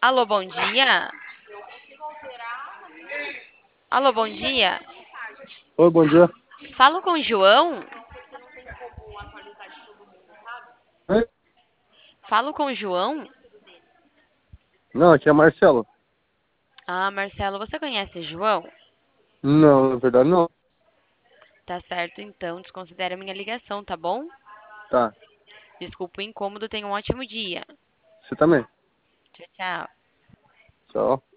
Alô, bom dia. Alô, bom dia. Oi, bom dia. Falo com o João? Oi? Falo com o João? Não, aqui é Marcelo. Ah, Marcelo, você conhece o João? Não, na verdade não. Tá certo, então, desconsidera a minha ligação, tá bom? Tá, Desculpa o incômodo, tenha um ótimo dia. você também. Tchau, tchau. Tchau.